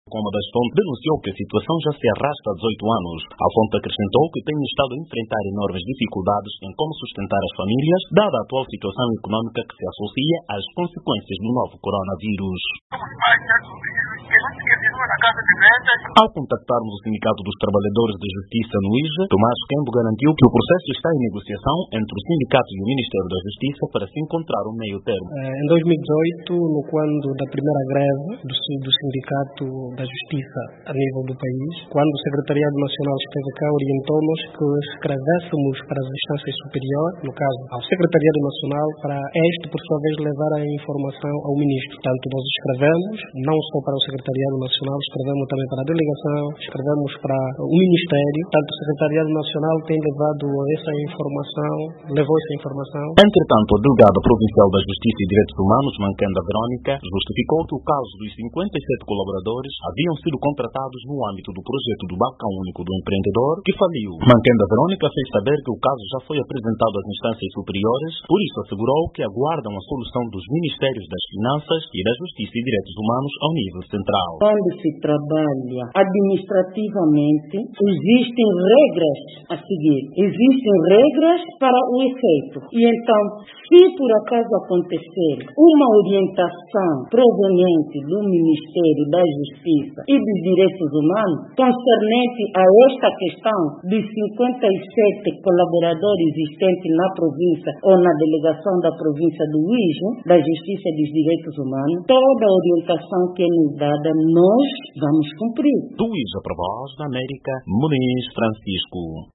Como das fontes denunciou que a situação já se arrasta há 18 anos. A fonte acrescentou que tem estado a enfrentar enormes dificuldades em como sustentar as famílias, dada a atual situação econômica que se associa às consequências do novo coronavírus. Ao contactarmos o Sindicato dos Trabalhadores de Justiça no IJA, Tomás Kembo garantiu que o processo está em negociação entre o sindicato e o Ministério da Justiça para se encontrar um meio termo. Em 2018, no quando da primeira greve do Sindicato da Justiça a nível do país, quando o Secretariado Nacional esteve cá, orientou-nos que escrevêssemos para as instâncias superiores, no caso ao Secretariado Nacional, para este, por sua vez, levar a informação ao Ministro. Portanto, nós escrevemos, não só para o Secretariado Nacional, escrevemos também para a delegação, escrevemos para o Ministério. Portanto, o Secretariado Nacional tem levado essa informação, levou essa informação. Entretanto, a delegada provincial da Justiça e Direitos Humanos, Manquenda Verónica, justificou que o caso dos 57 colaboradores haviam sido contratados no âmbito do projeto do Balcão Único do Empreendedor, que faliu. Manquenda Verónica fez saber que o caso já foi apresentado às instâncias superiores, por isso assegurou que aguardam a solução dos Ministérios das Finanças e da Justiça e Direitos Humanos ao nível central. Quando se trabalha administrativamente, existem regras a seguir. Existem regras para o efeito. E então, se por acaso acontecer uma orientação proveniente do Ministério da Justiça e dos Direitos Humanos concernente a esta questão dos 57 colaboradores existentes na província ou na delegação da província do IJA, da Justiça e dos Direitos Humanos, toda a orientação que é nos dada, nós vamos cumprir. Do IJA para a Voz da América, Muniz Francisco.